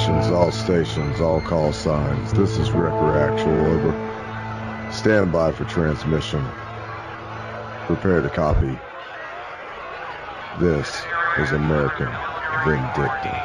stations, all call signs. This is Wrecker Actual, over. Stand by for transmission. Prepare to copy. This is American Vindicta.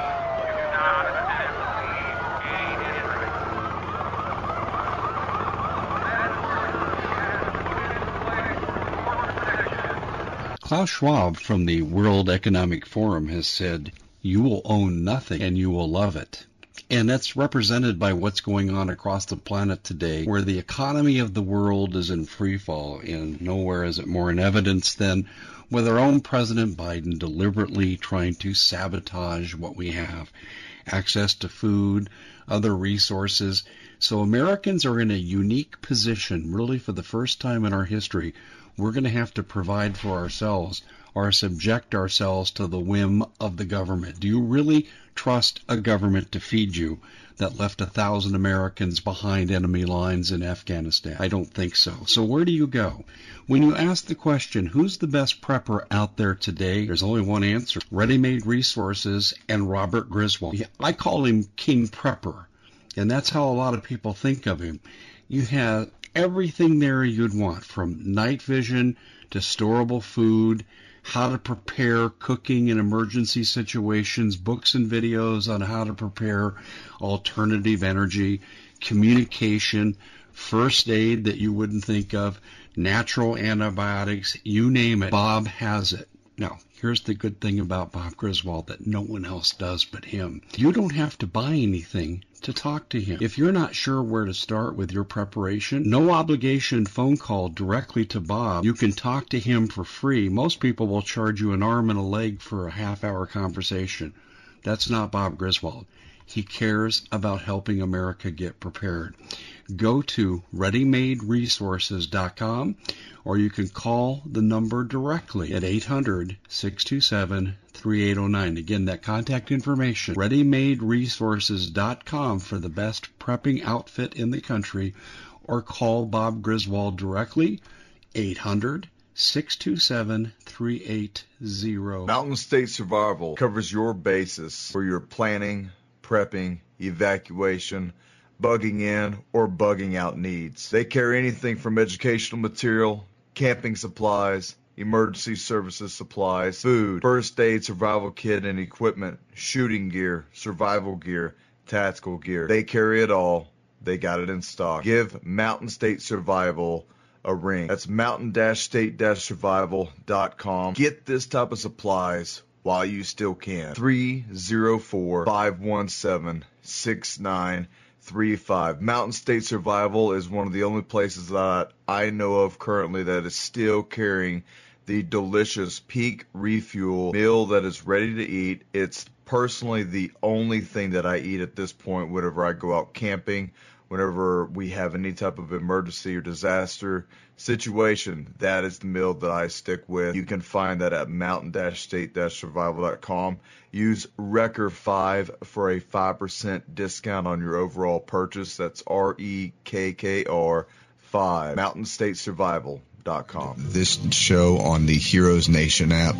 Klaus Schwab from the World Economic Forum has said, "You will own nothing and you will love it." And that's represented by what's going on across the planet today, where the economy of the world is in free fall, and nowhere is it more in evidence than with our own President Biden deliberately trying to sabotage what we have. Access to food, other resources. So Americans are in a unique position, really for the first time in our history. We're going to have to provide for ourselves or subject ourselves to the whim of the government. Do you really trust a government to feed you that left 1,000 Americans behind enemy lines in Afghanistan? I don't think so. So where do you go? When you ask the question, who's the best prepper out there today? There's only one answer: Ready Made Resources and Robert Griswold. I call him King Prepper, and that's how a lot of people think of him. You have everything there you'd want, from night vision to storable food, how to prepare cooking in emergency situations, books and videos on how to prepare alternative energy, communication, first aid that you wouldn't think of, natural antibiotics, you name it. Bob has it. Now, here's the good thing about Bob Griswold that no one else does but him. You don't have to buy anything to talk to him. If you're not sure where to start with your preparation, no obligation phone call directly to Bob. You can talk to him for free. Most people will charge you an arm and a leg for a half-hour conversation. That's not Bob Griswold. He cares about helping America get prepared. Go to ReadyMadeResources.com, or you can call the number directly at 800-627-3809. Again, that contact information, ReadyMadeResources.com, for the best prepping outfit in the country, or call Bob Griswold directly, 800-627-3809. Mountain State Survival covers your basis for your planning, prepping, evacuation, bugging in, or bugging out needs. They carry anything from educational material, camping supplies, emergency services supplies, food, first aid, survival kit and equipment, shooting gear, survival gear, tactical gear. They carry it all. They got it in stock. Give Mountain State Survival a ring. That's mountain-state-survival.com. Get this type of supplies while you still can. 304-517-6935. Mountain State Survival is one of the only places that I know of currently that is still carrying the delicious Peak Refuel meal that is ready to eat. It's personally the only thing that I eat at this point whenever I go out camping, whenever we have any type of emergency or disaster situation. That is the meal that I stick with. You can find that at mountain-state-survival.com. Use Wrecker5 for a 5% discount on your overall purchase. That's REKKR 5. mountainstatesurvival.com. This show on the Heroes Nation app.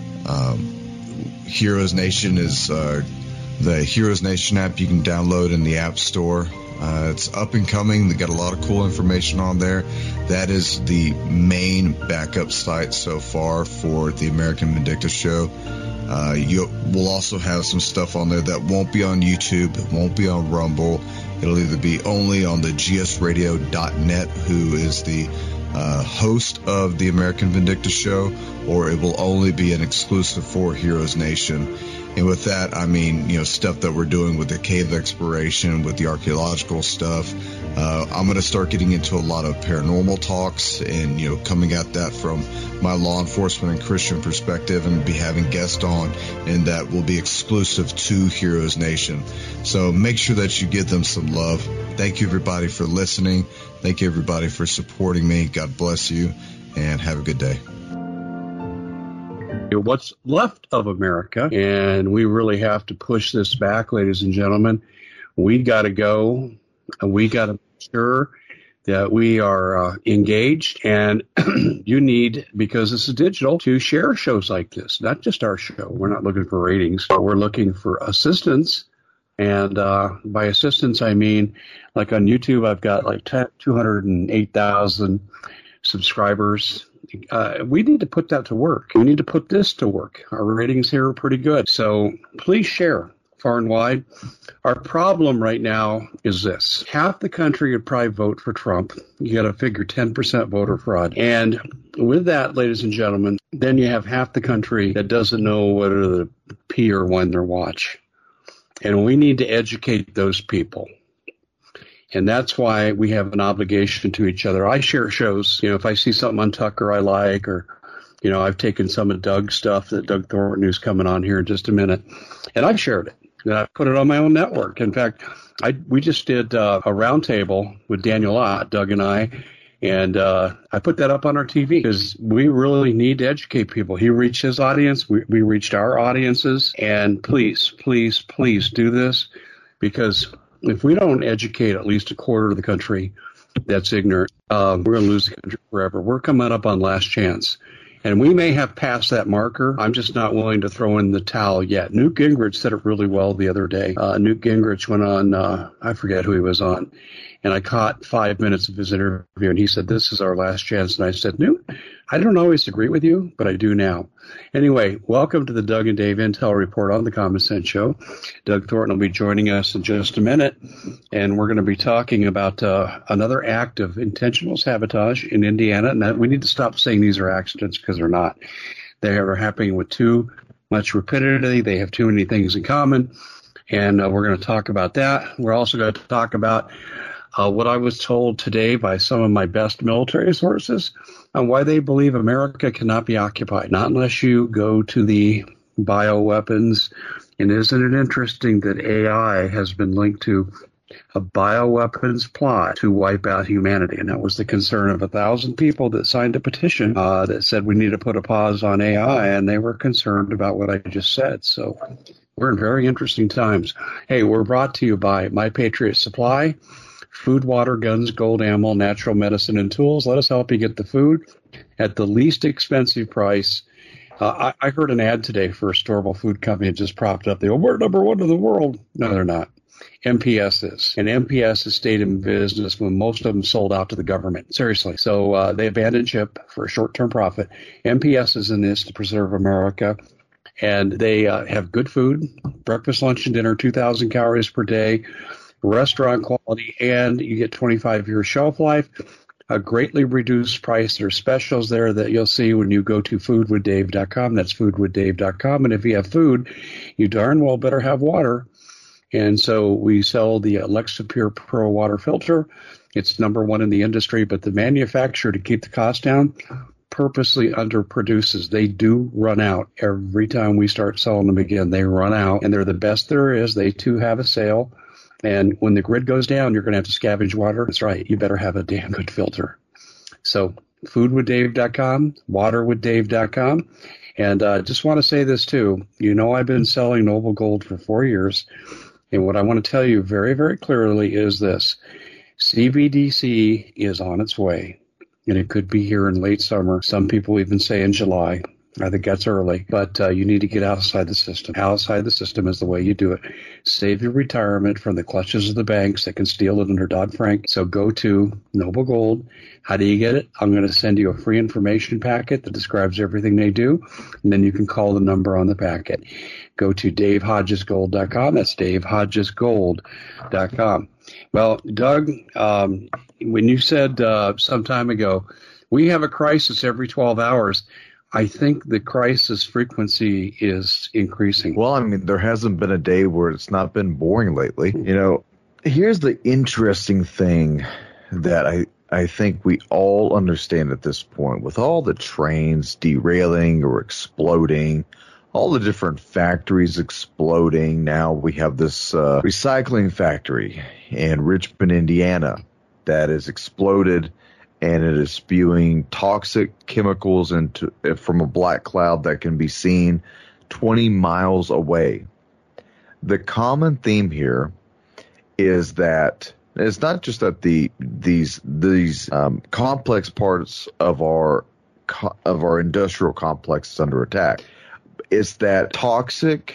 Heroes Nation is the Heroes Nation app you can download in the App Store. It's up and coming. They got a lot of cool information on there. That is the main backup site so far for the American Vindicta show. We'll also have some stuff on there that won't be on YouTube. It won't be on Rumble. It'll either be only on the gsradio.net, who is the host of the American Vindicta show, or it will only be an exclusive for Heroes Nation. And with that, I mean, stuff that we're doing with the cave exploration, with the archaeological stuff. I'm going to start getting into a lot of paranormal talks and, coming at that from my law enforcement and Christian perspective, and be having guests on, and that will be exclusive to Heroes Nation. So make sure that you give them some love. Thank you, everybody, for listening. Thank you, everybody, for supporting me. God bless you, and have a good day. What's left of America, and we really have to push this back, ladies and gentlemen. We got to go. We got to make sure that we are engaged, and you need, because this is digital, to share shows like this, not just our show. We're not looking for ratings, but we're looking for assistance And by assistance, I mean, like on YouTube, I've got like 208,000 subscribers. We need to put that to work. We need to put this to work. Our ratings here are pretty good. So please share far and wide. Our problem right now is this. Half the country would probably vote for Trump. You got to figure 10% voter fraud. And with that, ladies and gentlemen, then you have half the country that doesn't know whether to pee or wind their watch. And we need to educate those people. And that's why we have an obligation to each other. I share shows. If I see something on Tucker I like, or, I've taken some of Doug's stuff that Doug Thornton, who's coming on here in just a minute, and I've shared it. And I put it on my own network. In fact, we just did a roundtable with Daniel Ott, Doug and I, and I put that up on our TV because we really need to educate people. He reached his audience. We reached our audiences. And please, please, please do this, because if we don't educate at least a quarter of the country that's ignorant, we're going to lose the country forever. We're coming up on last chance. And we may have passed that marker. I'm just not willing to throw in the towel yet. Newt Gingrich said it really well the other day. Newt Gingrich went on, I forget who he was on, and I caught 5 minutes of his interview, and he said, "This is our last chance." And I said, "Newt, I don't always agree with you, but I do now." Anyway, welcome to the Doug and Dave Intel Report on the Common Sense Show. Doug Thornton will be joining us in just a minute, and we're going to be talking about another act of intentional sabotage in Indiana. And we need to stop saying these are accidents, because they're not. They are happening with too much rapidity. They have too many things in common, and we're going to talk about that. We're also going to talk about what I was told today by some of my best military sources on why they believe America cannot be occupied, not unless you go to the bioweapons. And isn't it interesting that AI has been linked to a bioweapons plot to wipe out humanity? And that was the concern of 1,000 people that signed a petition that said we need to put a pause on AI, and they were concerned about what I just said. So we're in very interesting times. Hey, we're brought to you by My Patriot Supply. Food, water, guns, gold, ammo, natural medicine, and tools. Let us help you get the food at the least expensive price. I heard an ad today for a storable food company that just propped up. They go, "We're number one in the world." No, they're not. MPS is. And MPS has stayed in business when most of them sold out to the government. Seriously. So they abandoned ship for a short-term profit. MPS is in this to preserve America. And they have good food, breakfast, lunch, and dinner, 2,000 calories per day. Restaurant quality, and you get 25-year shelf life, a greatly reduced price. There's specials there that you'll see when you go to foodwithdave.com. That's foodwithdave.com. And if you have food, you darn well better have water. And so we sell the Lexapure Pro water filter. It's number one in the industry, but the manufacturer, to keep the cost down, purposely underproduces. They do run out every time we start selling them again. They run out, and they're the best there is. They too have a sale. And when the grid goes down, you're going to have to scavenge water. That's right. You better have a damn good filter. So foodwithdave.com, waterwithdave.com. And just want to say this, too. I've been selling Noble Gold for 4 years. And what I want to tell you very, very clearly is this. CBDC is on its way. And it could be here in late summer. Some people even say in July. I think that's early, but you need to get outside the system. Outside the system is the way you do it. Save your retirement from the clutches of the banks that can steal it under Dodd-Frank. So go to Noble Gold. How do you get it? I'm going to send you a free information packet that describes everything they do, and then you can call the number on the packet. Go to DaveHodgesGold.com. That's DaveHodgesGold.com. Well, Doug, when you said some time ago, we have a crisis every 12 hours, I think the crisis frequency is increasing. Well, I mean, there hasn't been a day where it's not been boring lately. Here's the interesting thing that I think we all understand at this point. With all the trains derailing or exploding, all the different factories exploding, now we have this recycling factory in Richmond, Indiana, that has exploded. And it is spewing toxic chemicals from a black cloud that can be seen 20 miles away. The common theme here is that it's not just that these complex parts of our industrial complex is under attack. It's that toxic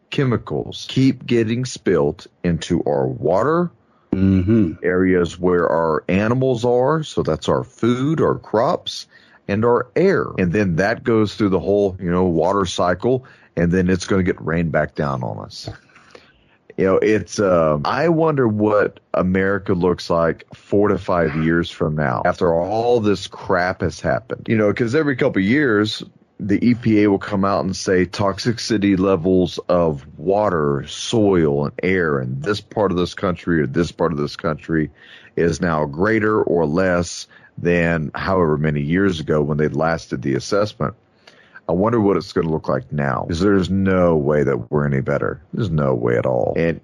chemicals keep getting spilt into our water, areas where our animals are, so that's our food, our crops, and our air. And then that goes through the whole, water cycle, and then it's going to get rained back down on us. It's, I wonder what America looks like 4 to 5 years from now after all this crap has happened. Because every couple of years, the EPA will come out and say toxicity levels of water, soil, and air in this part of this country or this part of this country is now greater or less than however many years ago when they last did the assessment. I wonder what it's going to look like now, because there's no way that we're any better. There's no way at all. And,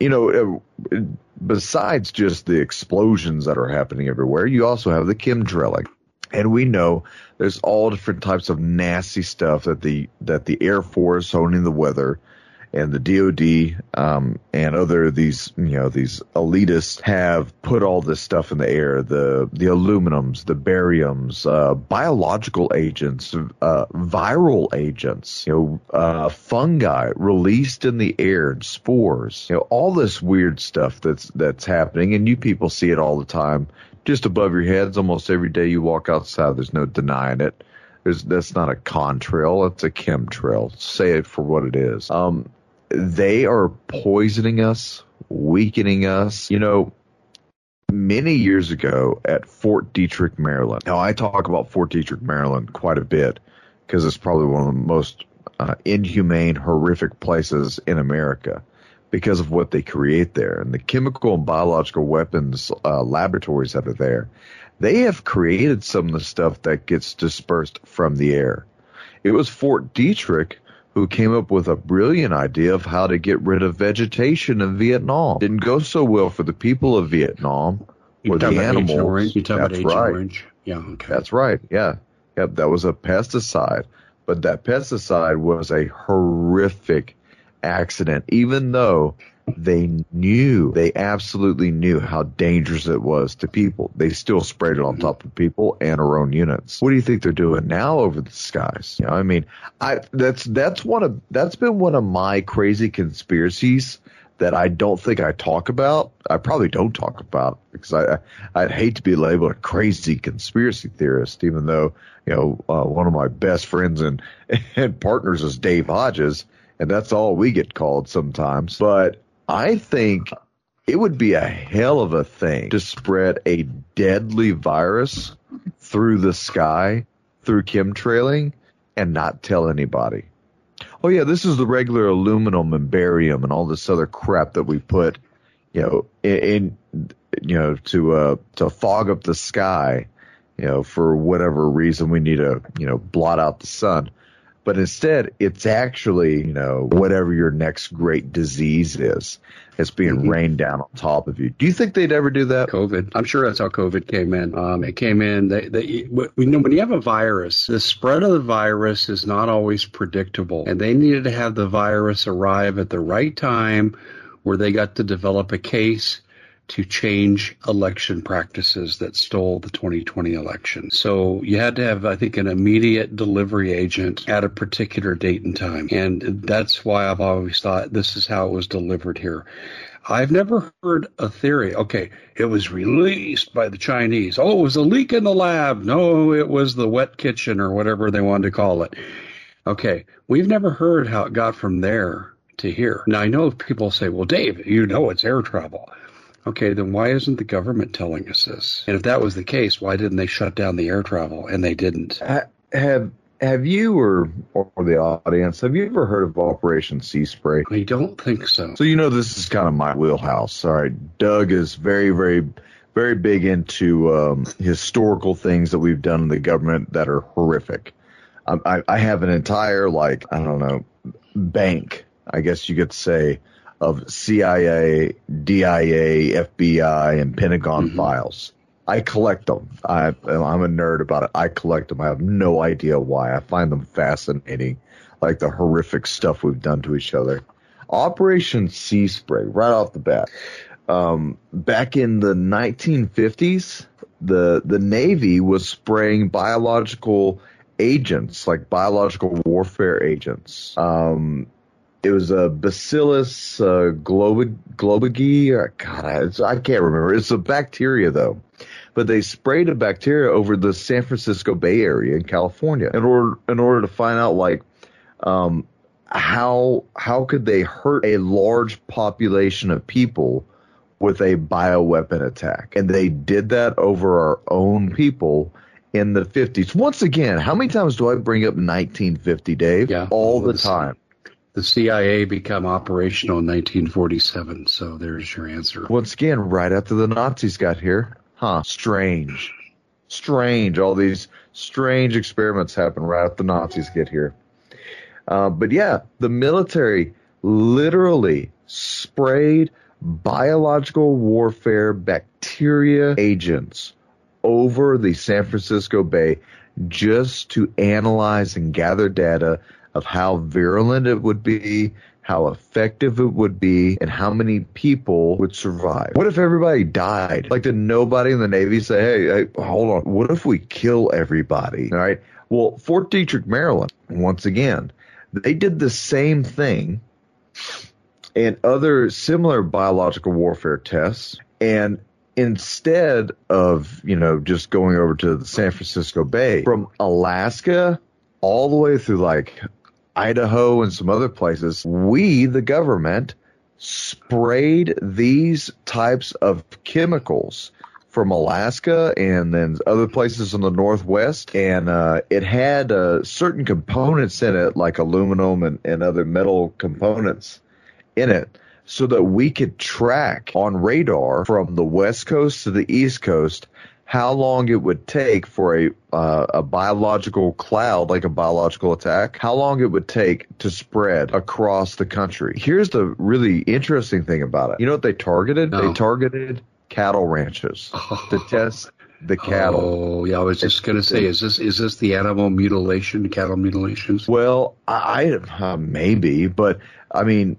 besides just the explosions that are happening everywhere, you also have the chemtrailing. And we know there's all different types of nasty stuff that the Air Force, owning the weather, and the DOD and other these elitists have put all this stuff in the air, the aluminums, the bariums, biological agents, viral agents, fungi released in the air, and spores, all this weird stuff that's happening, and you people see it all the time, just above your heads, almost every day you walk outside. There's no denying it. That's not a contrail, it's a chemtrail. Say it for what it is. They are poisoning us, weakening us. Many years ago at Fort Detrick, Maryland. Now, I talk about Fort Detrick, Maryland quite a bit because it's probably one of the most inhumane, horrific places in America because of what they create there. And the chemical and biological weapons laboratories that are there, they have created some of the stuff that gets dispersed from the air. It was Fort Detrick who came up with a brilliant idea of how to get rid of vegetation in Vietnam. Didn't go so well for the people of Vietnam or the animals. You talk about Agent Orange? Yeah, okay. That's right, yeah. Yep, that was a pesticide. But that pesticide was a horrific accident, even though they absolutely knew how dangerous it was to people. They still sprayed it on top of people and our own units. What do you think they're doing now over the skies? That's been one of my crazy conspiracies that I don't think I talk about. I probably don't talk about because I'd hate to be labeled a crazy conspiracy theorist, even though one of my best friends and partners is Dave Hodges, and that's all we get called sometimes. But I think it would be a hell of a thing to spread a deadly virus through the sky, through chemtrailing, and not tell anybody. Oh yeah, this is the regular aluminum and barium and all this other crap that we put, to fog up the sky, for whatever reason we need to, blot out the sun. But instead, it's actually, whatever your next great disease is, it's being rained down on top of you. Do you think they'd ever do that? COVID. I'm sure that's how COVID came in. It came in. When you have a virus, the spread of the virus is not always predictable. And they needed to have the virus arrive at the right time where they got to develop a case to change election practices that stole the 2020 election. So you had to have, I think, an immediate delivery agent at a particular date and time. And that's why I've always thought this is how it was delivered here. I've never heard a theory. Okay, it was released by the Chinese. Oh, it was a leak in the lab. No, it was the wet kitchen or whatever they wanted to call it. Okay, we've never heard how it got from there to here. Now, I know people say, well, Dave, it's air travel. Okay, then why isn't the government telling us this? And if that was the case, why didn't they shut down the air travel? And they didn't. Have you or the audience, have you ever heard of Operation Sea Spray? I don't think so. So this is kind of my wheelhouse. All right, Doug is very, very, very big into historical things that we've done in the government that are horrific. I have an entire, bank, I guess you could say, of CIA, DIA, FBI, and Pentagon files. I collect them. I'm a nerd about it. I collect them. I have no idea why. I find them fascinating, like the horrific stuff we've done to each other. Operation Sea Spray, right off the bat. Back in the 1950s, the Navy was spraying biological agents, like biological warfare agents, it was a Bacillus globigii. God, I can't remember. It's a bacteria, though. But they sprayed a bacteria over the San Francisco Bay Area in California in order to find out, like, how could they hurt a large population of people with a bioweapon attack. And they did that over our own people in the 50s. Once again, how many times do I bring up 1950, Dave? Yeah, all the time. The CIA became operational in 1947, so there's your answer. Once again, right after the Nazis got here. Huh, strange. All these strange experiments happen right after the Nazis get here. But yeah, the military literally sprayed biological warfare bacteria agents over the San Francisco Bay just to analyze and gather data of how virulent it would be, how effective it would be, and how many people would survive. What if everybody died? Like, did nobody in the Navy say, hey, hold on, what if we kill everybody? All right. Well, Fort Detrick, Maryland, once again, they did the same thing and other similar biological warfare tests. And instead of, just going over to the San Francisco Bay, from Alaska all the way through like Idaho and some other places, we, the government, sprayed these types of chemicals from Alaska and then other places in the Northwest. And it had certain components in it, like aluminum and other metal components in it, so that we could track on radar from the West Coast to the East Coast how long it would take for a biological cloud, like a biological attack, how long it would take to spread across the country. Here's the really interesting thing about it. You know what they targeted? No. They targeted cattle ranches to test the cattle. Oh, yeah, I was just going to say, is this the animal mutilation, cattle mutilations? Well, I maybe, but I mean,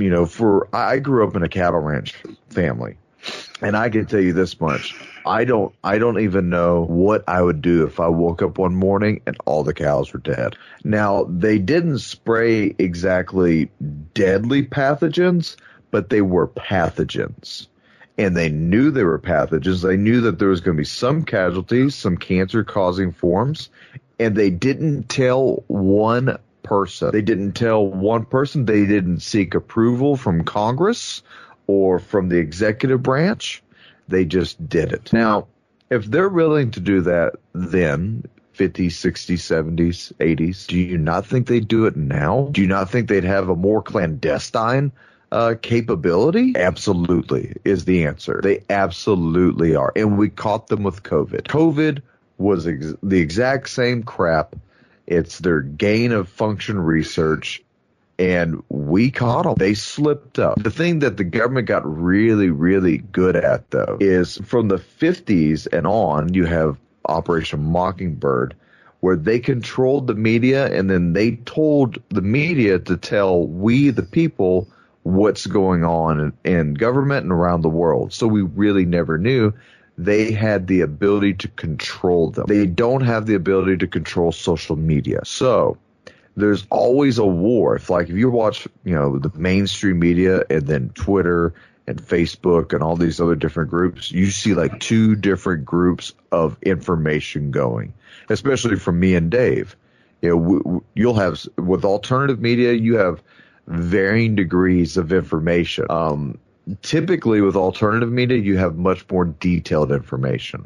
I grew up in a cattle ranch family, and I can tell you this much. I don't even know what I would do if I woke up one morning and all the cows were dead. Now, they didn't spray exactly deadly pathogens, but they were pathogens. And they knew they were pathogens. They knew that there was going to be some casualties, some cancer-causing forms, and they didn't tell one person. They didn't tell one person. They didn't seek approval from Congress or from the executive branch. They just did it. Now, if they're willing to do that then, 50s, 60s, 70s, 80s, do you not think they'd do it now? Do you not think they'd have a more clandestine capability? Absolutely is the answer. They absolutely are. And we caught them with COVID. COVID was the exact same crap. It's their gain of function research, and we caught them. They slipped up. The thing that the government got really, really good at, though, is from the 50s and on, you have Operation Mockingbird, where they controlled the media, and then they told the media to tell we, the people, what's going on in government and around the world. So we really never knew. They had the ability to control them. They don't have the ability to control social media. So there's always a war. If you watch, the mainstream media and then Twitter and Facebook and all these other different groups, you see like two different groups of information going, especially from me and Dave. You'll have, with alternative media, you have varying degrees of information. Typically with alternative media, you have much more detailed information,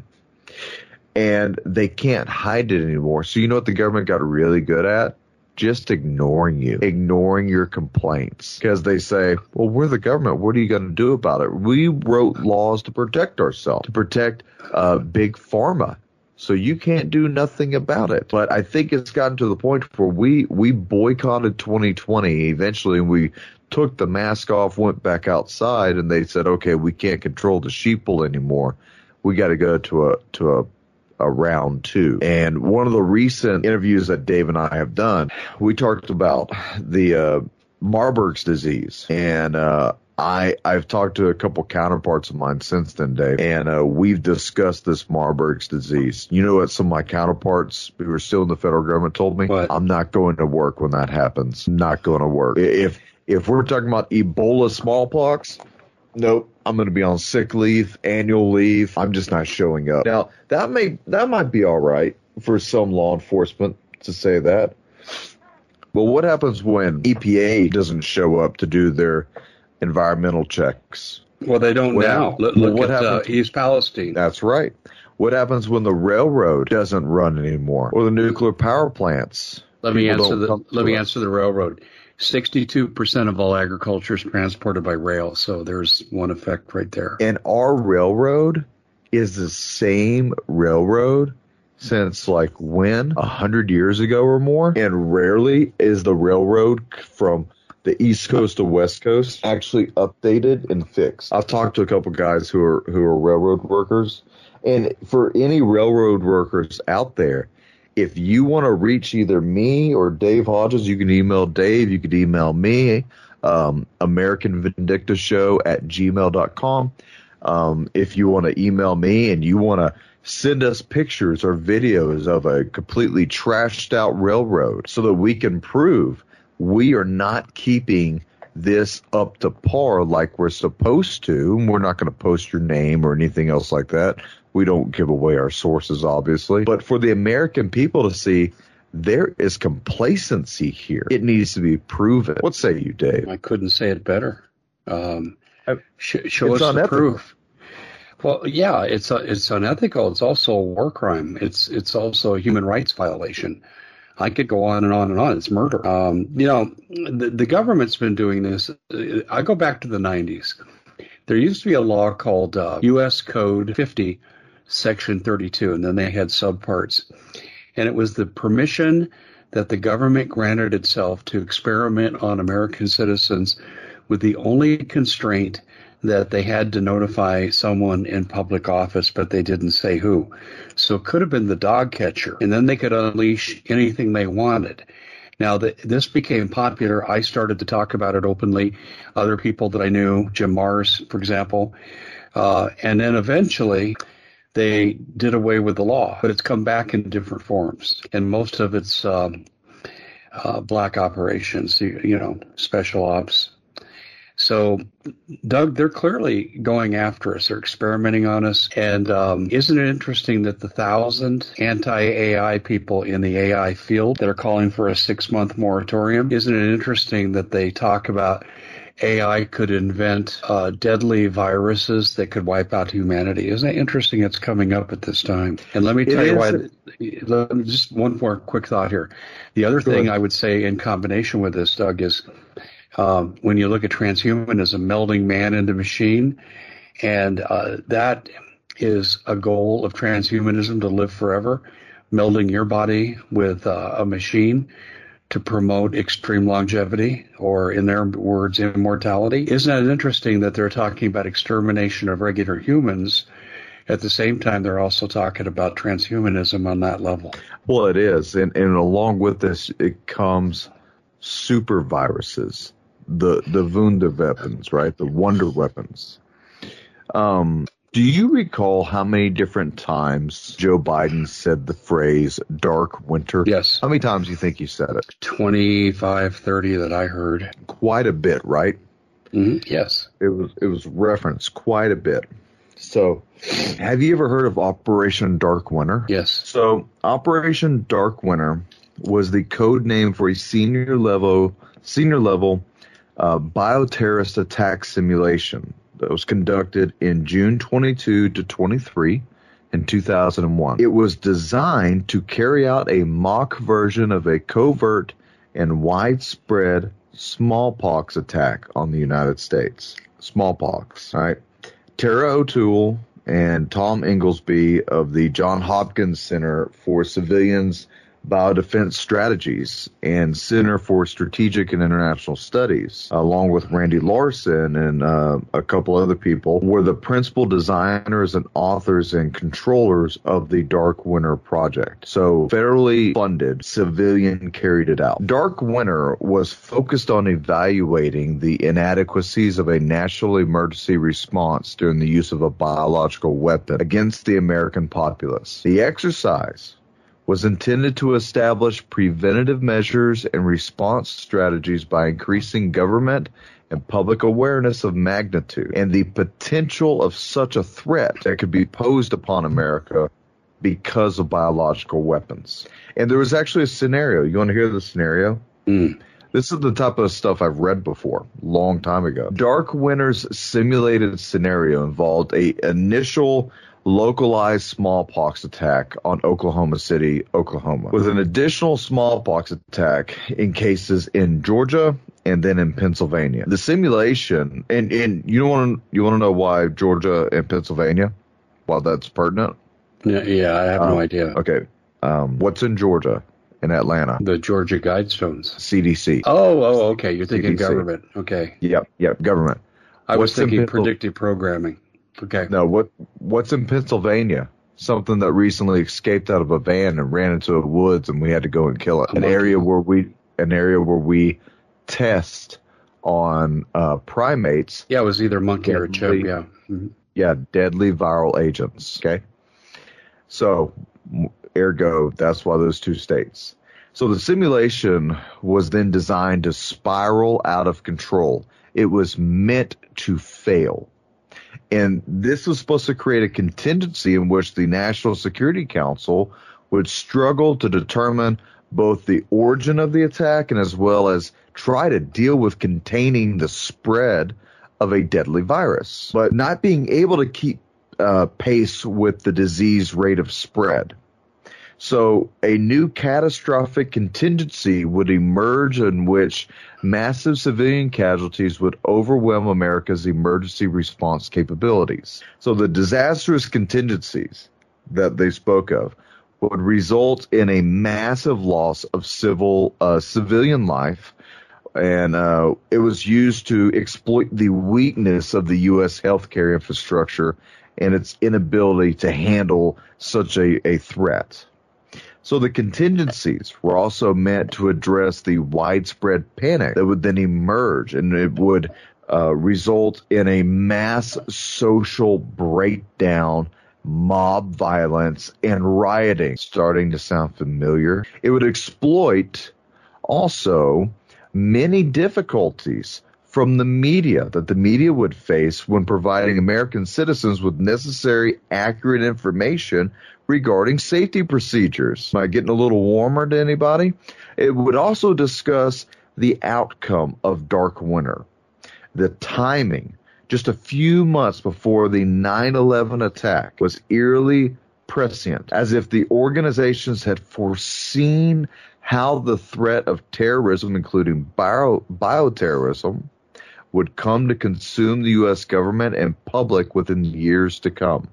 and they can't hide it anymore. So you know what the government got really good at? Just ignoring your complaints, because they say, well, we're the government. What are you going to do about it? We wrote laws to protect ourselves, to protect big pharma. So you can't do nothing about it. But I think it's gotten to the point where we boycotted 2020 eventually, and we took the mask off, went back outside, and they said, okay, we can't control the sheeple anymore. We got to go to a round two. And one of the recent interviews that Dave and I have done, we talked about the Marburg's disease. And I've talked to a couple counterparts of mine since then, Dave, and we've discussed this Marburg's disease. You know what some of my counterparts who are still in the federal government told me? What? I'm not going to work when that happens. Not going to work. If we're talking about Ebola smallpox, nope, I'm going to be on sick leave, annual leave. I'm just not showing up. Now, that might be all right for some law enforcement to say that. But what happens when EPA doesn't show up to do their environmental checks? Well, they don't now. Look at East Palestine. That's right. What happens when the railroad doesn't run anymore, or the nuclear power plants? Let me answer the railroad. 62% of all agriculture is transported by rail, so there's one effect right there. And our railroad is the same railroad since like when? 100 years ago or more? And rarely is the railroad from the East Coast to West Coast actually updated and fixed. I've talked to a couple guys who are railroad workers, and for any railroad workers out there, if you want to reach either me or Dave Hodges, you can email Dave, you can email me, AmericanVindictaShow@gmail.com. If you want to email me and you want to send us pictures or videos of a completely trashed out railroad so that we can prove we are not keeping this up to par like we're supposed to. We're not going to post your name or anything else like that. We don't give away our sources, obviously. But for the American people to see, there is complacency here. It needs to be proven. What say you, Dave? I couldn't say it better. Show us the proof. Well, yeah, it's unethical. It's also a war crime. It's also a human rights violation. I could go on and on and on. It's murder. The government's been doing this. I go back to the 90s. There used to be a law called U.S. Code 50, Section 32, and then they had subparts. And it was the permission that the government granted itself to experiment on American citizens with the only constraint that they had to notify someone in public office, but they didn't say who. So it could have been the dog catcher, and then they could unleash anything they wanted. Now, this became popular. I started to talk about it openly. Other people that I knew, Jim Mars, for example, and then eventually they did away with the law, but it's come back in different forms, and most of it's black operations, special ops. So, Doug, they're clearly going after us. They're experimenting on us. And isn't it interesting that the 1,000 anti-AI people in the AI field that are calling for a 6-month moratorium, isn't it interesting that they talk about AI could invent deadly viruses that could wipe out humanity? Isn't it interesting it's coming up at this time? And let me tell you why. Just one more quick thought here. The other thing I would say in combination with this, Doug, is when you look at transhumanism, melding man into machine, and that is a goal of transhumanism, to live forever, melding your body with a machine to promote extreme longevity, or in their words, immortality. Isn't it interesting that they're talking about extermination of regular humans? At the same time, they're also talking about transhumanism on that level. Well, it is. And along with this, it comes super viruses. The Wunderweapons, right? The wonder weapons. Do you recall how many different times Joe Biden said the phrase dark winter? Yes. How many times do you think he said it? 25, 30 that I heard. Quite a bit, right? Mm-hmm. Yes. It was referenced quite a bit. So, have you ever heard of Operation Dark Winter? Yes. So, Operation Dark Winter was the code name for a senior level bioterrorist attack simulation that was conducted in June 22 to 23 in 2001. It was designed to carry out a mock version of a covert and widespread smallpox attack on the United States. Smallpox, right? Tara O'Toole and Tom Inglesby of the Johns Hopkins Center for Civilians Biodefense Strategies and Center for Strategic and International Studies, along with Randy Larson and a couple other people, were the principal designers and authors and controllers of the Dark Winter project. So federally funded, civilian carried it out. Dark Winter was focused on evaluating the inadequacies of a national emergency response during the use of a biological weapon against the American populace. The exercise was intended to establish preventative measures and response strategies by increasing government and public awareness of magnitude and the potential of such a threat that could be posed upon America because of biological weapons. And there was actually a scenario. You want to hear the scenario? This is the type of stuff I've read before, long time ago. Dark Winter's simulated scenario involved a initial localized smallpox attack on Oklahoma City, Oklahoma, with an additional smallpox attack in cases in Georgia and then in Pennsylvania. The simulation, and you want to know why Georgia and Pennsylvania? Why that's pertinent? Yeah, I have no idea. Okay, what's in Georgia? In Atlanta. The Georgia Guidestones. CDC. Oh, okay. You're thinking CDC. Government. Okay. Yep, government. I was thinking predictive programming. Okay. No, what's in Pennsylvania? Something that recently escaped out of a van and ran into the woods, and we had to go and kill it. An area where we test on primates. Yeah, it was either monkey or chimp. Yeah. Mm-hmm. Yeah, deadly viral agents. Okay. So, ergo, that's why those two states. So the simulation was then designed to spiral out of control. It was meant to fail. And this was supposed to create a contingency in which the National Security Council would struggle to determine both the origin of the attack and as well as try to deal with containing the spread of a deadly virus, but not being able to keep pace with the disease rate of spread. So a new catastrophic contingency would emerge in which massive civilian casualties would overwhelm America's emergency response capabilities. So the disastrous contingencies that they spoke of would result in a massive loss of civilian life, and it was used to exploit the weakness of the U.S. healthcare infrastructure and its inability to handle such a threat. So the contingencies were also meant to address the widespread panic that would then emerge, and it would result in a mass social breakdown, mob violence, and rioting. Starting to sound familiar. It would exploit also many difficulties from the media that the media would face when providing American citizens with necessary, accurate information regarding safety procedures. Am I getting a little warmer to anybody? It would also discuss the outcome of Dark Winter, the timing. Just a few months before the 9/11 attack was eerily prescient, as if the organizations had foreseen how the threat of terrorism, including bioterrorism, would come to consume the U.S. government and public within years to come.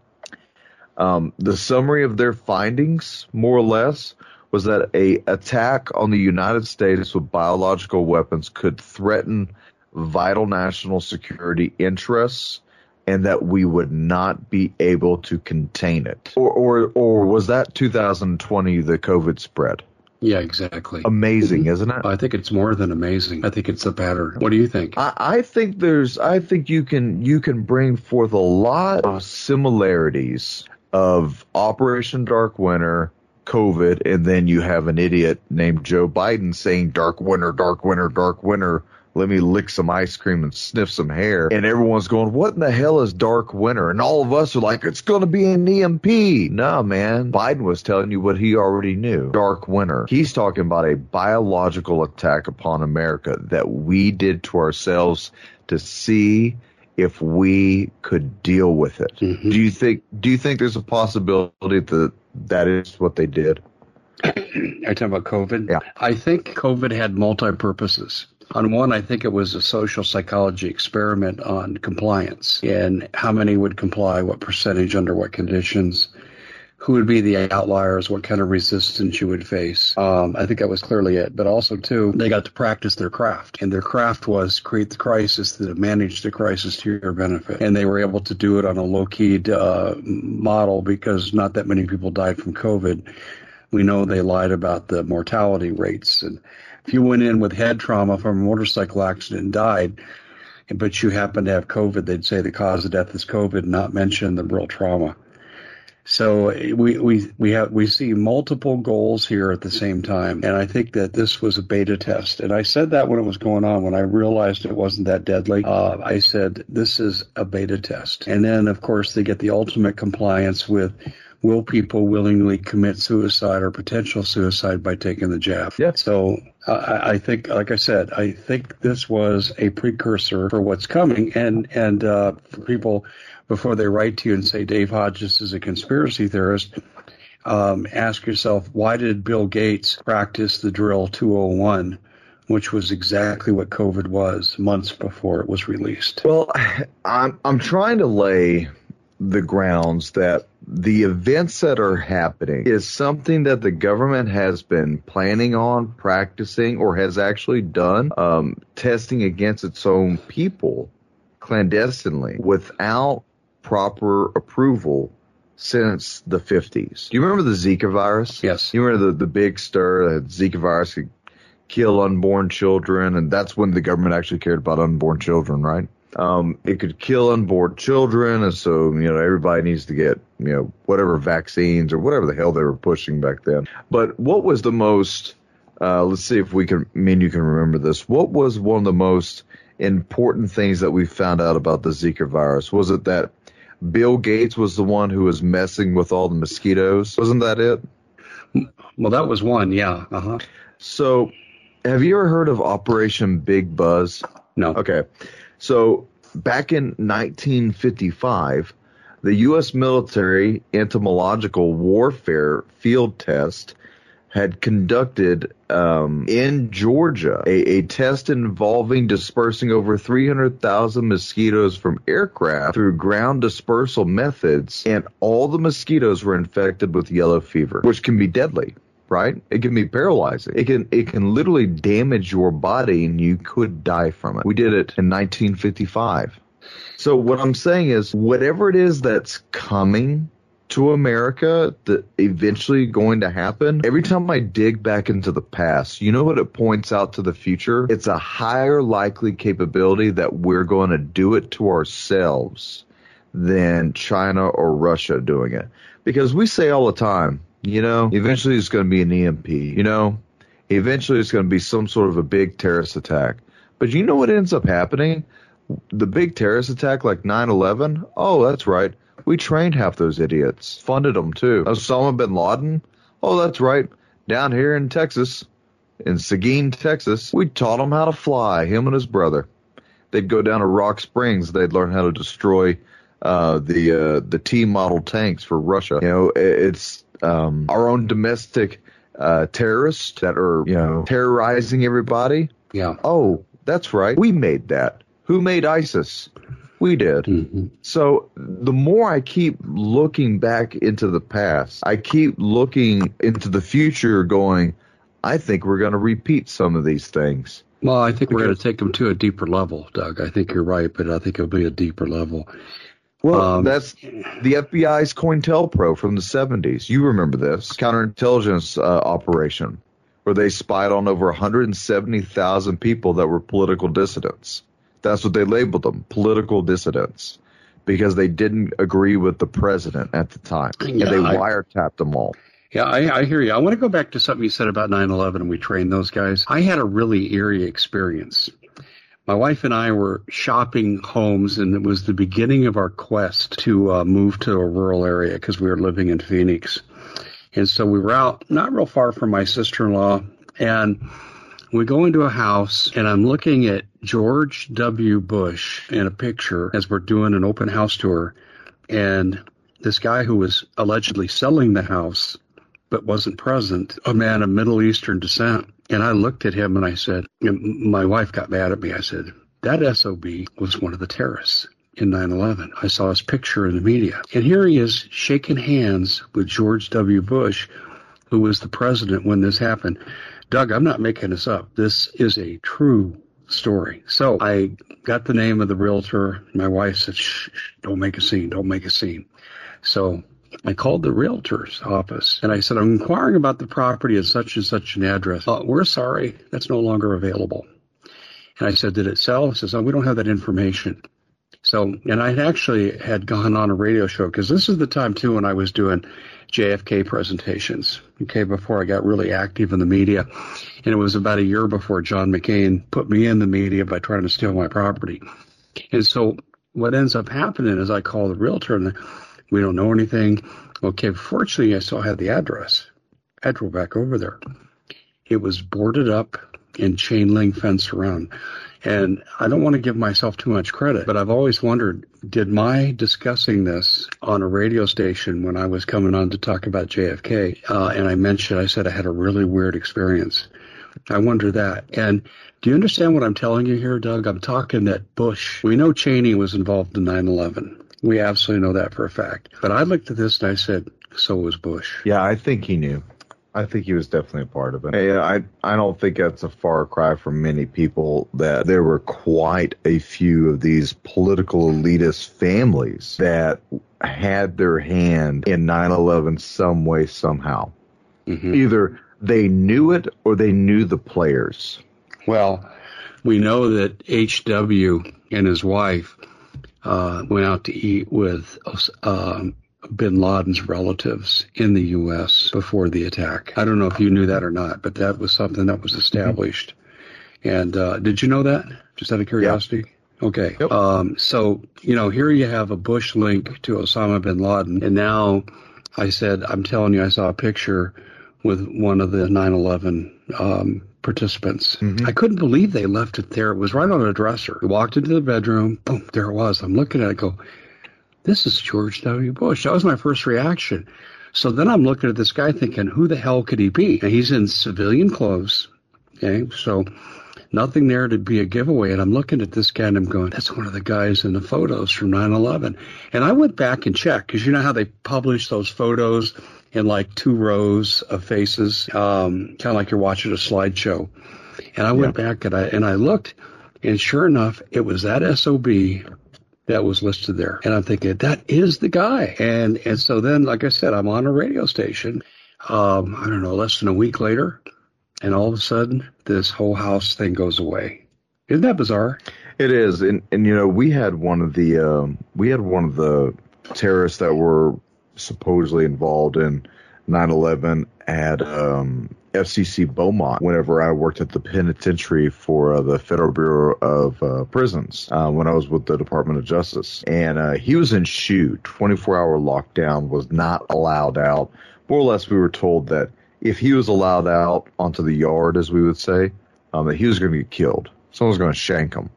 The summary of their findings, more or less, was that a attack on the United States with biological weapons could threaten vital national security interests, and that we would not be able to contain it. Or was that 2020 the COVID spread? Yeah, exactly. Amazing, isn't it? I think it's more than amazing. I think it's a pattern. What do you think? I think you can bring forth a lot of similarities of Operation Dark Winter, COVID, and then you have an idiot named Joe Biden saying Dark Winter, Dark Winter, Dark Winter. Let me lick some ice cream and sniff some hair. And everyone's going, what in the hell is Dark Winter? And all of us are like, it's going to be an EMP. No, man. Biden was telling you what he already knew. Dark Winter. He's talking about a biological attack upon America that we did to ourselves to see if we could deal with it. Mm-hmm. Do you think there's a possibility that is what they did? Are you talking about COVID? Yeah. I think COVID had multi-purposes. On one, I think it was a social psychology experiment on compliance and how many would comply, what percentage, under what conditions, who would be the outliers, what kind of resistance you would face. I think that was clearly it. But also, too, they got to practice their craft. And their craft was create the crisis, to manage the crisis to your benefit. And they were able to do it on a low-keyed model because not that many people died from COVID. We know they lied about the mortality rates. And if you went in with head trauma from a motorcycle accident and died, but you happen to have COVID, they'd say the cause of death is COVID, not mention the real trauma. So we see multiple goals here at the same time, and I think that this was a beta test. And I said that when it was going on, when I realized it wasn't that deadly, I said this is a beta test. And then, of course, they get the ultimate compliance with, will people willingly commit suicide or potential suicide by taking the jab? Yeah. So I think, like I said, I think this was a precursor for what's coming, and for people, before they write to you and say Dave Hodges is a conspiracy theorist, ask yourself, why did Bill Gates practice the drill 201, which was exactly what COVID was months before it was released? Well, I'm trying to lay the grounds that the events that are happening is something that the government has been planning on, practicing, or has actually done, testing against its own people clandestinely without proper approval since the 50s. Do you remember the Zika virus? Yes. You remember the big stir that Zika virus could kill unborn children, and that's when the government actually cared about unborn children, right? It could kill unborn children, and so, everybody needs to get, whatever vaccines or whatever the hell they were pushing back then. But what was the most, let's see if you can remember this. What was one of the most important things that we found out about the Zika virus? Was it that Bill Gates was the one who was messing with all the mosquitoes? Wasn't that it? Well, that was one, yeah. Uh-huh. So, have you ever heard of Operation Big Buzz? No. Okay. So, back in 1955, the U.S. military entomological warfare field test had conducted in Georgia a test involving dispersing over 300,000 mosquitoes from aircraft through ground dispersal methods, and all the mosquitoes were infected with yellow fever, which can be deadly, right? It can be paralyzing. It can literally damage your body, and you could die from it. We did it in 1955. So what I'm saying is, whatever it is that's coming to America, that eventually going to happen, every time I dig back into the past, you know what it points out to the future? It's a higher likely capability that we're going to do it to ourselves than China or Russia doing it. Because we say all the time, eventually it's going to be an EMP, eventually it's going to be some sort of a big terrorist attack. But you know what ends up happening? The big terrorist attack like 9/11? Oh, that's right. We trained half those idiots. Funded them, too. Osama bin Laden? Oh, that's right. Down here in Texas, in Seguin, Texas, we taught him how to fly, him and his brother. They'd go down to Rock Springs. They'd learn how to destroy the T-model tanks for Russia. It's our own domestic terrorists that are, terrorizing everybody. Yeah. Oh, that's right. We made that. Who made ISIS? We did. Mm-hmm. So the more I keep looking back into the past, I keep looking into the future going, I think we're going to repeat some of these things. Well, I think we're going to take them to a deeper level, Doug. I think you're right, but I think it'll be a deeper level. Well, that's the FBI's COINTELPRO from the 70s. You remember this counterintelligence operation where they spied on over 170,000 people that were political dissidents. That's what they labeled them, political dissidents, because they didn't agree with the president at the time. Yeah, and they wiretapped them all. Yeah, I hear you. I want to go back to something you said about 9/11 and we trained those guys. I had a really eerie experience. My wife and I were shopping homes, and it was the beginning of our quest to move to a rural area because we were living in Phoenix. And so we were out not real far from my sister-in-law, and we go into a house, and I'm looking at George W. Bush in a picture as we're doing an open house tour. And this guy who was allegedly selling the house but wasn't present, a man of Middle Eastern descent. And I looked at him and I said, my wife got mad at me. I said, that SOB was one of the terrorists in 9/11. I saw his picture in the media. And here he is shaking hands with George W. Bush, who was the president when this happened. Doug, I'm not making this up. This is a true story. So I got the name of the realtor. My wife said, shh, don't make a scene, don't make a scene. So I called the realtor's office and I said, I'm inquiring about the property at such and such an address. We're sorry, that's no longer available. And I said, did it sell? He says, oh, we don't have that information. So, and I actually had gone on a radio show, because this is the time, too, when I was doing JFK presentations, okay, before I got really active in the media. And it was about a year before John McCain put me in the media by trying to steal my property. And so what ends up happening is I call the realtor, and we don't know anything. Okay, fortunately, I still had the address. I drove back over there. It was boarded up and chain link fenced around. And I don't want to give myself too much credit, but I've always wondered, did my discussing this on a radio station when I was coming on to talk about JFK, and I said I had a really weird experience. I wonder that. And do you understand what I'm telling you here, Doug? I'm talking that Bush, we know Cheney was involved in 9/11. We absolutely know that for a fact. But I looked at this and I said, so was Bush. Yeah, I think he knew. I think he was definitely a part of it. I don't think that's a far cry from many people, that there were quite a few of these political elitist families that had their hand in 9/11 some way, somehow. Mm-hmm. Either they knew it or they knew the players. Well, we know that H.W. and his wife went out to eat with bin Laden's relatives in the U.S. before the attack. I don't know if you knew that or not, but that was something that was established. And did you know that? Just out of curiosity? Yeah. Okay. Yep. So, here you have a Bush link to Osama bin Laden. And now I said, I'm telling you, I saw a picture with one of the 9/11 participants. Mm-hmm. I couldn't believe they left it there. It was right on a dresser. We walked into the bedroom. Boom, there it was. I'm looking at it, go, this is George W. Bush. That was my first reaction. So then I'm looking at this guy thinking, who the hell could he be? And he's in civilian clothes. Okay, so nothing there to be a giveaway. And I'm looking at this guy and I'm going, that's one of the guys in the photos from 9/11. And I went back and checked, because you know how they publish those photos in like 2 rows of faces, kind of like you're watching a slideshow. And I went back and I looked, and sure enough, it was that SOB that was listed there. And I'm thinking, that is the guy. And so then, like I said, I'm on a radio station, I don't know, less than a week later, and all of a sudden, this whole house thing goes away. Isn't that bizarre? It is. And we had one of the terrorists that were supposedly involved in 9/11 at FCC Beaumont whenever I worked at the penitentiary for the Federal Bureau of Prisons when I was with the Department of Justice. And he was in SHU, 24-hour lockdown, was not allowed out. More or less, we were told that if he was allowed out onto the yard, as we would say, that he was going to get killed. Someone was going to shank him.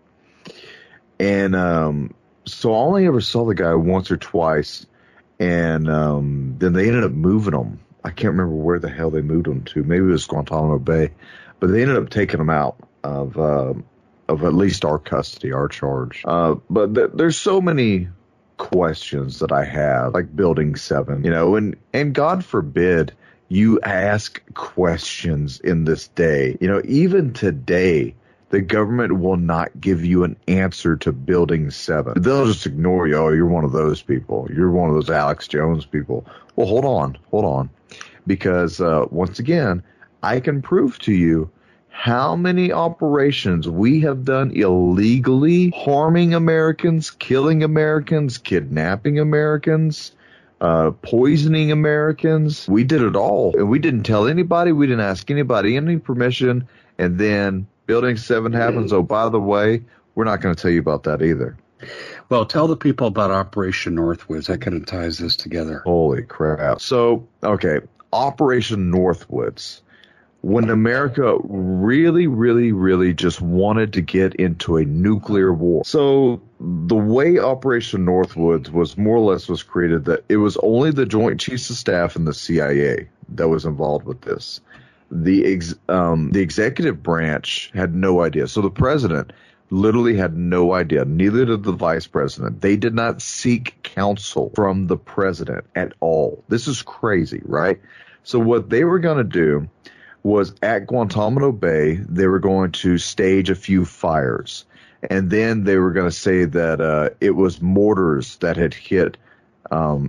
And so I only ever saw the guy once or twice. And then they ended up moving him. I can't remember where the hell they moved him to. Maybe it was Guantanamo Bay. But they ended up taking him out of at least our custody, our charge. But there's so many questions that I have, like Building 7, and God forbid you ask questions in this day. Even today, the government will not give you an answer to Building 7. They'll just ignore you. Oh, you're one of those people. You're one of those Alex Jones people. Well, hold on. Because once again, I can prove to you how many operations we have done illegally, harming Americans, killing Americans, kidnapping Americans, poisoning Americans. We did it all. And we didn't tell anybody. We didn't ask anybody any permission. And then Building 7 happens. Oh, by the way, we're not going to tell you about that either. Well, tell the people about Operation Northwoods. That kind of ties this together. Holy crap. So, okay, Operation Northwoods. When America really, really, really just wanted to get into a nuclear war. So the way Operation Northwoods was more or less was created, that it was only the Joint Chiefs of Staff and the CIA that was involved with this. The executive branch had no idea. So the president literally had no idea. Neither did the vice president. They did not seek counsel from the president at all. This is crazy, right? So what they were going to do was at Guantanamo Bay, they were going to stage a few fires. And then they were going to say that it was mortars that had hit some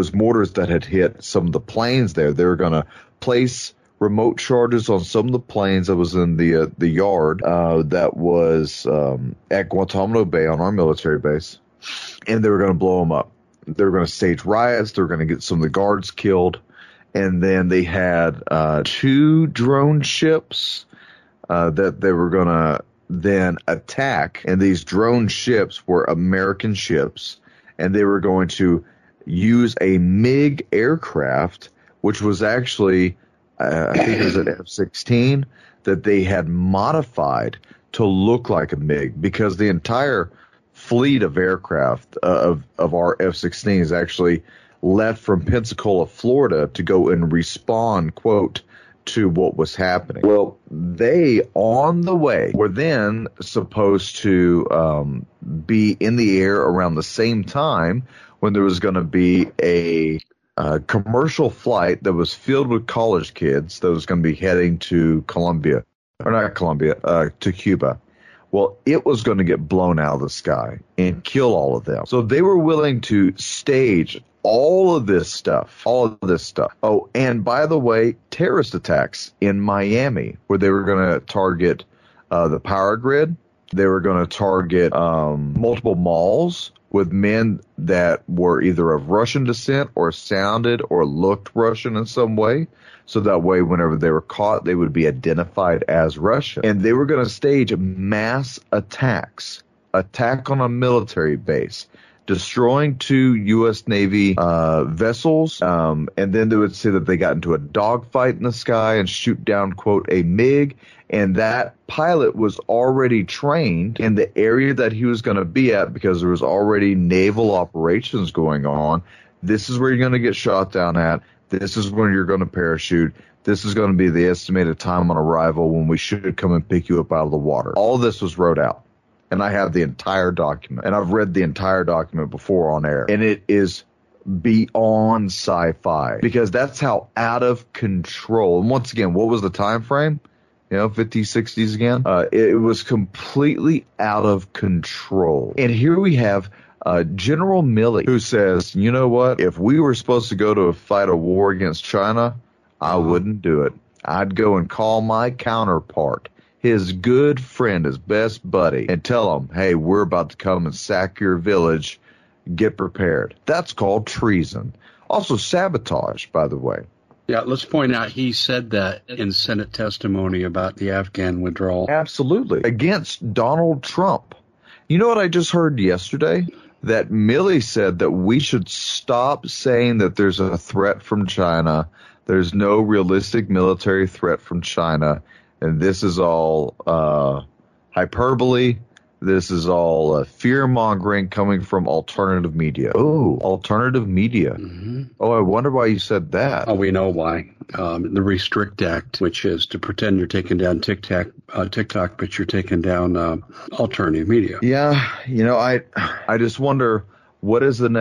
of the planes there. They were going to place remote charges on some of the planes that was in the yard that was at Guantanamo Bay on our military base. and they were going to blow them up. They were going to stage riots. They were going to get some of the guards killed. And then they had 2 drone ships that they were going to then attack. And these drone ships were American ships. And they were going to use a MiG aircraft, which was actually, I think it was an F-16, that they had modified to look like a MiG, because the entire fleet of aircraft of our F-16s actually left from Pensacola, Florida, to go and respond, quote, to what was happening. Well, they, on the way, were then supposed to be in the air around the same time when there was going to be a commercial flight that was filled with college kids that was going to be heading to to Cuba. Well, it was going to get blown out of the sky and kill all of them. So they were willing to stage all of this stuff. Oh, and by the way, terrorist attacks in Miami, where they were going to target the power grid. They were going to target multiple malls with men that were either of Russian descent or sounded or looked Russian in some way. So that way, whenever they were caught, they would be identified as Russian. And they were going to stage mass attacks, attack on a military base, destroying 2 U.S. Navy vessels. And then they would say that they got into a dogfight in the sky and shoot down, quote, a MiG. And that pilot was already trained in the area that he was going to be at, because there was already naval operations going on. This is where you're going to get shot down at. This is when you're going to parachute. This is going to be the estimated time on arrival when we should come and pick you up out of the water. All this was wrote out. And I have the entire document. And I've read the entire document before on air. And it is beyond sci-fi, because that's how out of control. And once again, what was the time frame? 50s, 60s again. It was completely out of control. And here we have General Milley, who says, you know what? If we were supposed to go to fight a war against China, I wouldn't do it. I'd go and call my counterpart, his good friend, his best buddy, and tell him, hey, we're about to come and sack your village. Get prepared. That's called treason. Also sabotage, by the way. Yeah, let's point out he said that in Senate testimony about the Afghan withdrawal. Absolutely. Against Donald Trump. You know what I just heard yesterday? That Milley said that we should stop saying that there's a threat from China. There's no realistic military threat from China. And this is all hyperbole. This is all fear-mongering coming from alternative media. Oh, alternative media. Mm-hmm. Oh, I wonder why you said that. Oh, we know why. The Restrict Act, which is to pretend you're taking down TikTok, but you're taking down alternative media. Yeah, I just wonder what's the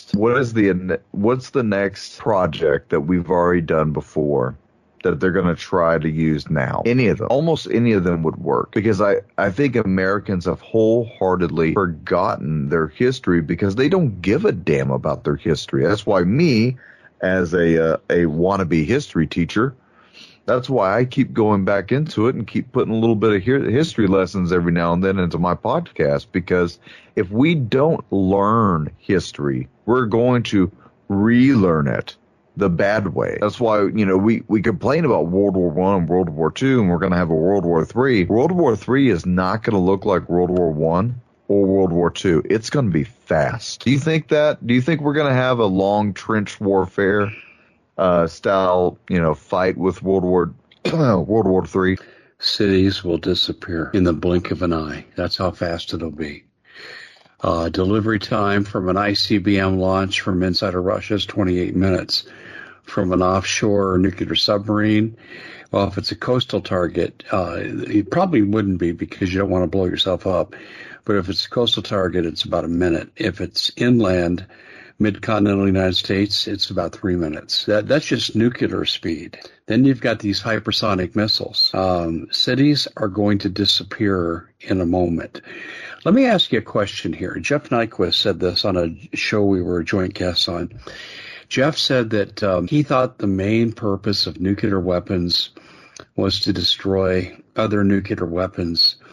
next project that we've already done before that they're going to try to use now. Any of them. Almost any of them would work, because I think Americans have wholeheartedly forgotten their history because they don't give a damn about their history. That's why me, as a wannabe history teacher, that's why I keep going back into it and keep putting a little bit of history lessons every now and then into my podcast, because if we don't learn history, we're going to relearn it the bad way. That's why, we complain about World War I and World War II, and we're going to have a World War III. World War III is not going to look like World War I or World War II. It's going to be fast. Do you think that? Do you think we're going to have a long trench warfare style, fight with World War III? Cities will disappear in the blink of an eye. That's how fast it'll be. Delivery time from an ICBM launch from inside of Russia is 28 minutes. From an offshore nuclear submarine, well, if it's a coastal target, it probably wouldn't be, because you don't want to blow yourself up. But if it's a coastal target, it's about a minute. If it's inland, mid-continental United States, it's about 3 minutes. That's just nuclear speed. Then you've got these hypersonic missiles. Cities are going to disappear in a moment. Let me ask you a question here. Jeff Nyquist said this on a show we were joint guests on. Jeff said that he thought the main purpose of nuclear weapons was to destroy other nuclear weapons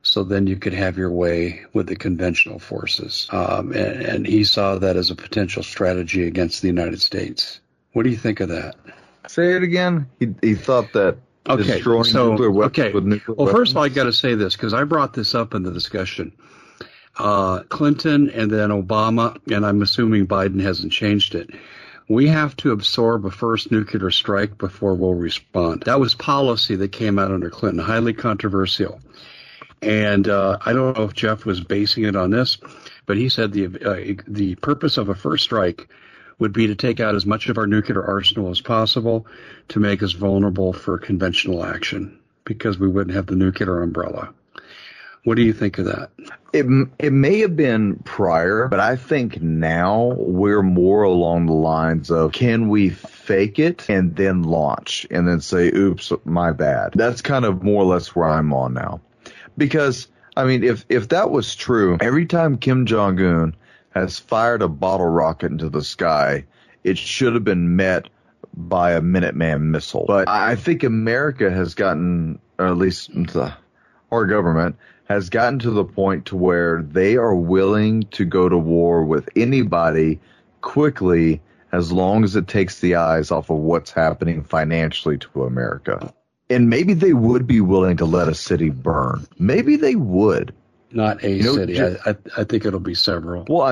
so then you could have your way with the conventional forces. And he saw that as a potential strategy against the United States. What do you think of that? Say it again. He thought that destroying nuclear weapons with nuclear weapons. First of all, I got to say this because I brought this up in the discussion. Clinton and then Obama, and I'm assuming Biden hasn't changed it. We have to absorb a first nuclear strike before we'll respond. That was policy that came out under Clinton, highly controversial. And I don't know if Jeff was basing it on this, but he said the purpose of a first strike would be to take out as much of our nuclear arsenal as possible to make us vulnerable for conventional action because we wouldn't have the nuclear umbrella. What do you think of that? It may have been prior, but I think now we're more along the lines of, can we fake it and then launch and then say, oops, my bad. That's kind of more or less where I'm on now. Because, I mean, if that was true, every time Kim Jong-un has fired a bottle rocket into the sky, it should have been met by a Minuteman missile. But I think America has gotten, or at least our government, has gotten to the point to where they are willing to go to war with anybody quickly as long as it takes the eyes off of what's happening financially to America. And maybe they would be willing to let a city burn. Maybe they would. Not a city. I think it'll be several. Well,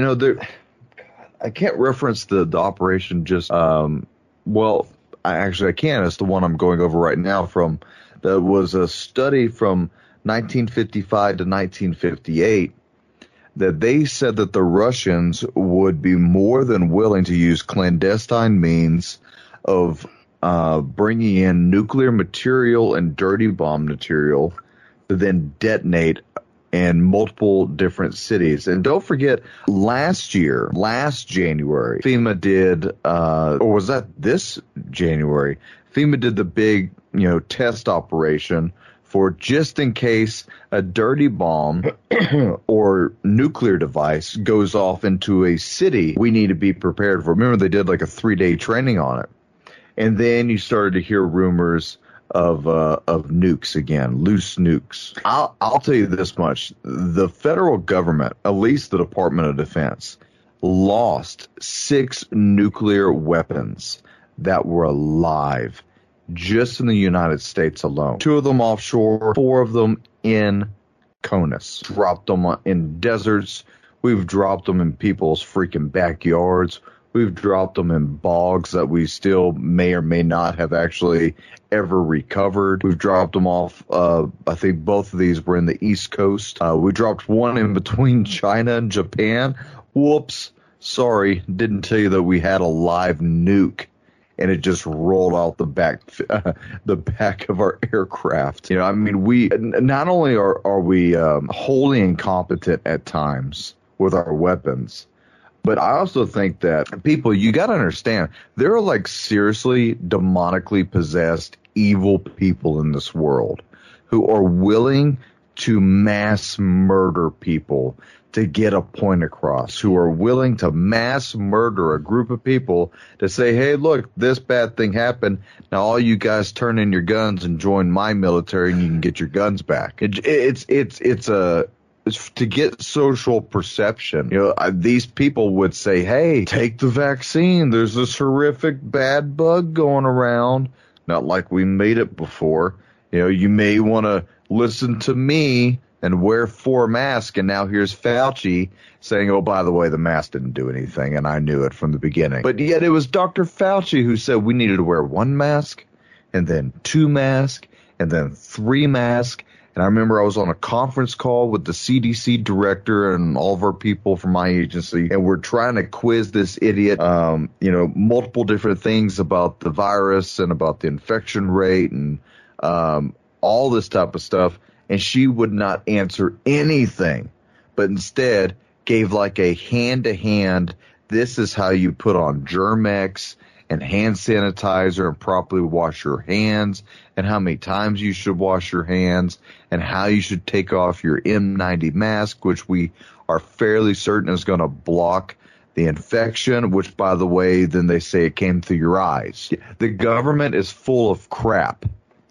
I can't reference the operation just, I can. It's the one I'm going over right now that was a study from 1955 to 1958 that they said that the Russians would be more than willing to use clandestine means of bringing in nuclear material and dirty bomb material to then detonate in multiple different cities. And don't forget, last January, FEMA did, or was that this January? FEMA did the big, test operation for just in case a dirty bomb or nuclear device goes off into a city, we need to be prepared for. Remember, they did like a 3-day training on it. And then you started to hear rumors of nukes again, loose nukes. I'll tell you this much. The federal government, at least the Department of Defense, lost 6 nuclear weapons that were alive just in the United States alone. 2 of them offshore, 4 of them in CONUS. Dropped them in deserts. We've dropped them in people's freaking backyards. We've dropped them in bogs that we still may or may not have actually ever recovered. We've dropped them off. I think both of these were in the East Coast. We dropped one in between China and Japan. Whoops. Sorry. Didn't tell you that we had a live nuke. And it just rolled out the back of our aircraft. We not only are we wholly incompetent at times with our weapons, but I also think that people, you got to understand, there are like seriously demonically possessed evil people in this world who are willing to mass murder people to get a point across, who are willing to mass murder a group of people to say, hey, look, this bad thing happened. Now all you guys turn in your guns and join my military and you can get your guns back. It's to get social perception. These people would say, hey, take the vaccine. There's this horrific bad bug going around. Not like we made it before. You may want to listen to me and wear 4 masks. And now here's Fauci saying, oh, by the way, the mask didn't do anything. And I knew it from the beginning. But yet it was Dr. Fauci who said we needed to wear 1 mask and then 2 masks and then 3 masks. And I remember I was on a conference call with the CDC director and all of our people from my agency, and we're trying to quiz this idiot, multiple different things about the virus and about the infection rate and all this type of stuff. And she would not answer anything, but instead gave like a hand-to-hand, this is how you put on Germ-X and hand sanitizer and properly wash your hands and how many times you should wash your hands and how you should take off your N90 mask, which we are fairly certain is going to block the infection, which, by the way, then they say it came through your eyes. The government is full of crap.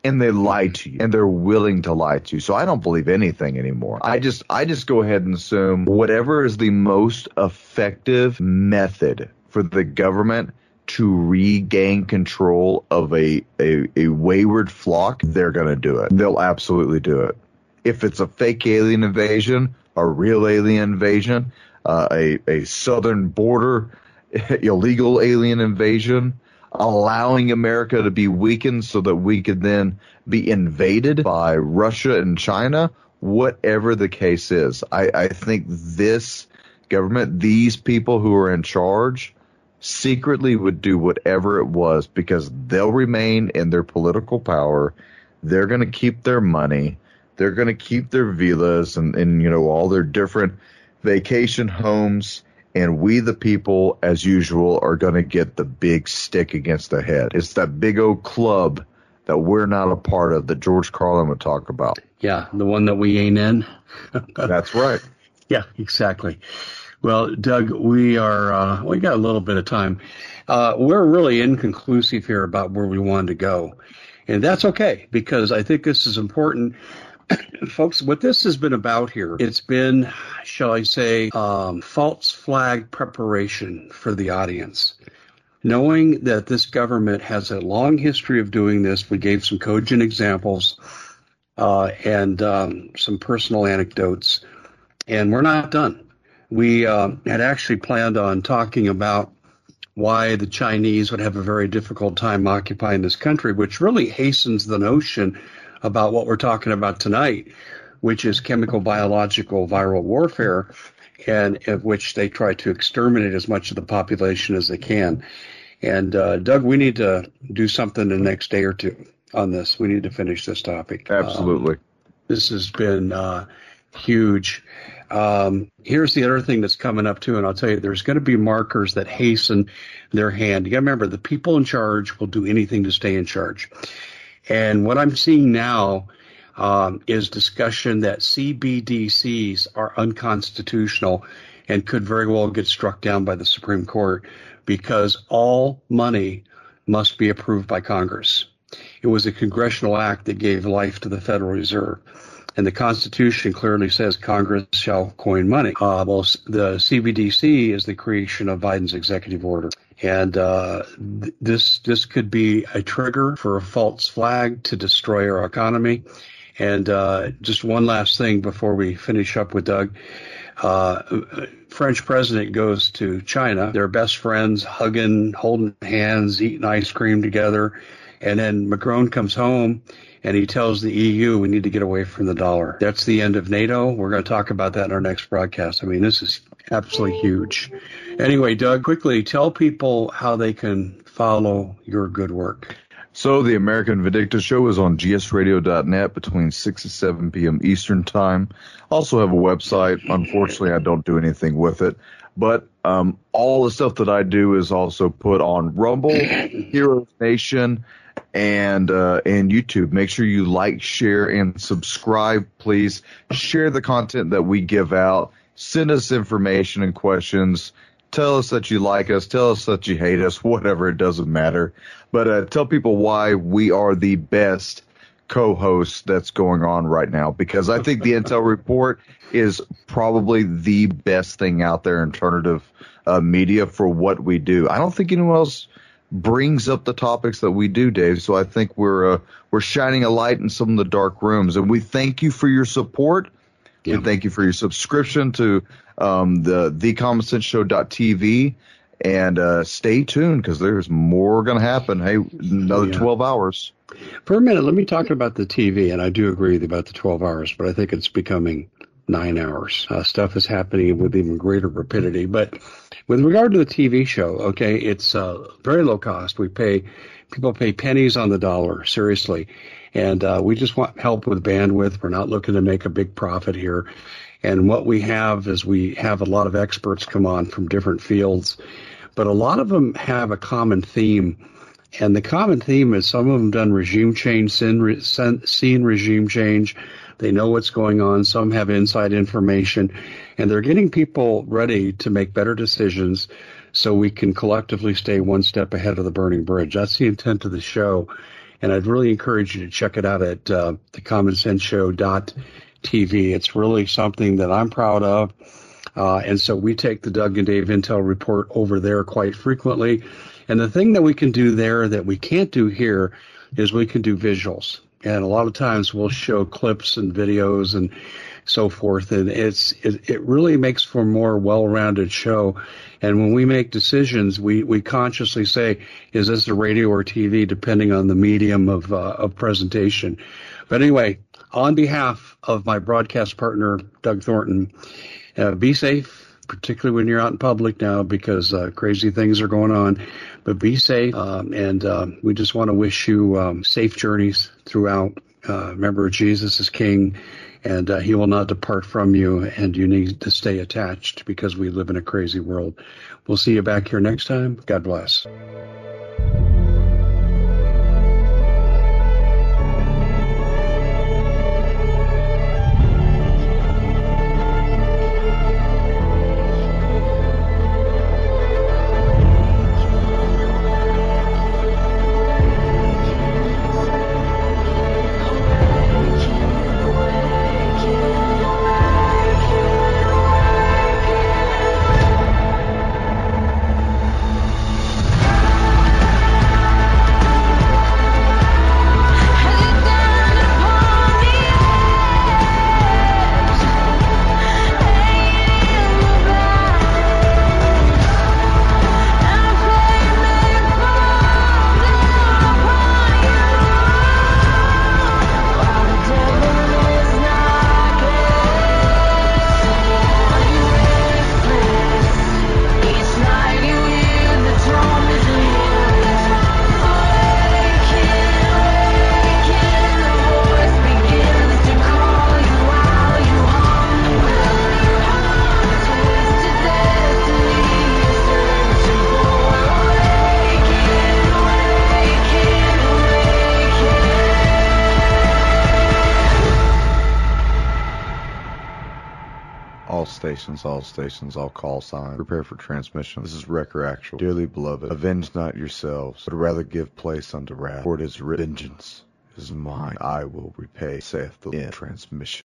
and they lie to you, and they're willing to lie to you. So I don't believe anything anymore. I just go ahead and assume whatever is the most effective method for the government to regain control of a wayward flock, they're going to do it. They'll absolutely do it. If it's a fake alien invasion, a real alien invasion, a southern border illegal alien invasion, allowing America to be weakened so that we could then be invaded by Russia and China, whatever the case is. I think this government, these people who are in charge, secretly would do whatever it was because they'll remain in their political power. They're going to keep their money. They're going to keep their villas and you know, all their different vacation homes. And we, the people, as usual, are going to get the big stick against the head. It's that big old club that we're not a part of that George Carlin would talk about. Yeah, the one that we ain't in. That's right. Yeah, exactly. Well, Doug, we got a little bit of time. We're really inconclusive here about where we wanted to go. And that's okay, because I think this is important. Folks, what this has been about here, it's been, shall I say, false flag preparation for the audience. Knowing that this government has a long history of doing this, we gave some cogent examples and some personal anecdotes, and we're not done. We had actually planned on talking about why the Chinese would have a very difficult time occupying this country, which really hastens the notion about what we're talking about tonight, which is chemical, biological, viral warfare, and of which they try to exterminate as much of the population as they can. And Doug, we need to do something the next day or two on this. We need to finish this topic. Absolutely. This has been huge. Here's the other thing that's coming up too, and I'll tell you, there's going to be markers that hasten their hand. You got to remember, the people in charge will do anything to stay in charge. And what I'm seeing now is discussion that CBDCs are unconstitutional and could very well get struck down by the Supreme Court because all money must be approved by Congress. It was a congressional act that gave life to the Federal Reserve. And the Constitution clearly says Congress shall coin money. Well, the CBDC is the creation of Biden's executive order. And this could be a trigger for a false flag to destroy our economy. And just one last thing before we finish up with Doug. French president goes to China. They're best friends, hugging, holding hands, eating ice cream together. And then Macron comes home and he tells the EU we need to get away from the dollar. That's the end of NATO. We're going to talk about that in our next broadcast. I mean, this is absolutely huge. Anyway, Doug, quickly tell people how they can follow your good work. So the American Vindicta Show is on gsradio.net between 6 and 7 p.m. Eastern Time. Also have a website. Unfortunately, I don't do anything with it. But all the stuff that I do is also put on Rumble, Heroes Nation, and YouTube. Make sure you like, share, and subscribe, please. Share the content that we give out. Send us information and questions. Tell us that you like us. Tell us that you hate us. Whatever, it doesn't matter. But tell people why we are the best co-host that's going on right now, because I think the Intel Report is probably the best thing out there in alternative media for what we do. I don't think anyone else brings up the topics that we do, Dave. So I think we're shining a light in some of the dark rooms, and we thank you for your support. Yeah. We thank you for your subscription to the thecommonsenseshow.tv, and stay tuned because there's more going to happen. Hey, another 12 hours. For a minute, let me talk about the TV, and I do agree with you about the 12 hours, but I think it's becoming 9 hours. Stuff is happening with even greater rapidity. But with regard to the TV show, okay, it's very low cost. People pay pennies on the dollar, seriously. And we just want help with bandwidth. We're not looking to make a big profit here. And what we have is we have a lot of experts come on from different fields, but a lot of them have a common theme. And the common theme is some of them done regime change, seen regime change. They know what's going on. Some have inside information, and they're getting people ready to make better decisions so we can collectively stay one step ahead of the burning bridge. That's the intent of the show. And I'd really encourage you to check it out at thecommonsenseshow.tv. It's really something that I'm proud of. And so we take the Doug and Dave Intel Report over there quite frequently. And the thing that we can do there that we can't do here is we can do visuals. And a lot of times we'll show clips and videos and so forth. And it really makes for a more well-rounded show. And when we make decisions, we consciously say, is this a radio or TV, depending on the medium of presentation. But anyway, on behalf of my broadcast partner, Doug Thornton, be safe, particularly when you're out in public now, because crazy things are going on. But be safe, and we just want to wish you safe journeys throughout. Remember, Jesus is King, and he will not depart from you, and you need to stay attached because we live in a crazy world. We'll see you back here next time. God bless. All stations, all call signs, prepare for transmission. This is Wrecker Actual. Dearly beloved, avenge not yourselves, but rather give place unto wrath. For it is written, vengeance is mine, I will repay, saith the end. Transmission.